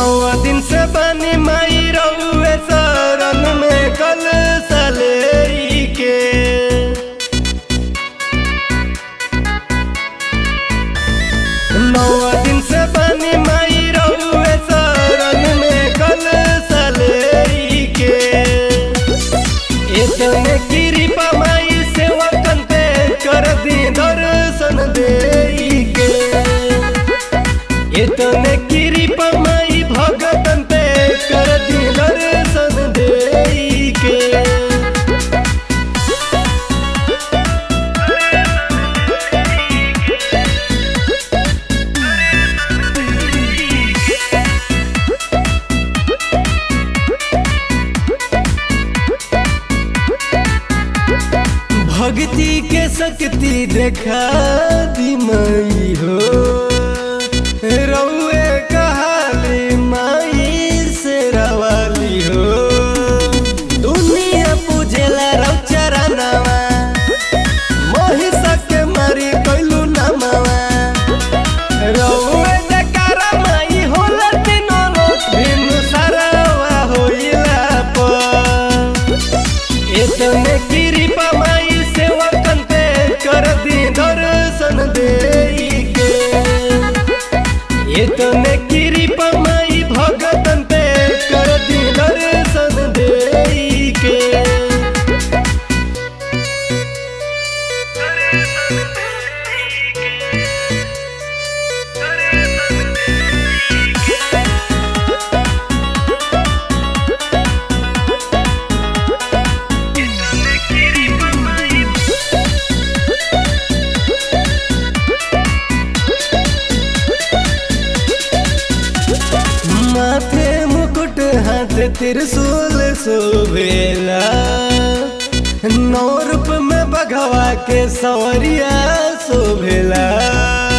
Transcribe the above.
9 दिन से बनी माई रउए शरण में कल सले के। 9 दिन से बनी माई रउए शरण में कल सले के। इतने कृपा माई सेवकन पे कर दी दर्शन दे के। इतने कृपा माई भगतन पे कर दी दर्शन दे के। भक्ति के शक्ति देखा दी माई हो। रउए कहाली माई से रवाली हो। दुनिया पूजेला रउ चरनवा महिषा के मारी कइलू नमवा। रउए जयकारा माई होला तीनों लोक बिनु सरवा होइला पर। इतने कृपा माई सेवकन पे कर दी दर्शन दे के। इतने कृपा माई भगतन पे कर दी दर्शन दे के। माथे मुकुट हाथ त्रिशूल शोभेला। 9 रूप में बघवा के सवरिया शोभेला।